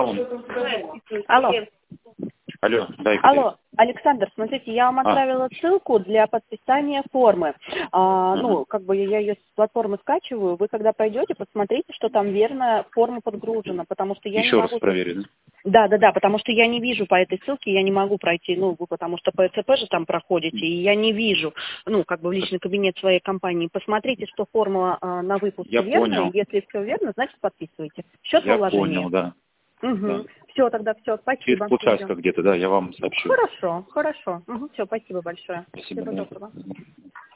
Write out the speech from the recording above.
Алло. Алло, да, Алло, Александр, смотрите, я вам отправила ссылку для подписания формы. Ну, как бы я ее с платформы скачиваю. Вы когда пойдете, посмотрите, что там верно форма подгружена, потому что я еще не раз могу... проверить, да? Да, потому что я не вижу по этой ссылке, я не могу пройти, ну, вы потому что по ЭЦП же там проходите, и я не вижу, ну, как бы в личный кабинет своей компании. Посмотрите, что форма на выпуск Я верная, понял. если все верно, значит подписывайте. Счет Я вложения. понял, да. Угу. Да. Все, тогда все, Через спасибо. полчаса Ждем. где-то, да, я вам сообщу. Хорошо. Угу. Все, спасибо большое. Спасибо, Всего да. доброго.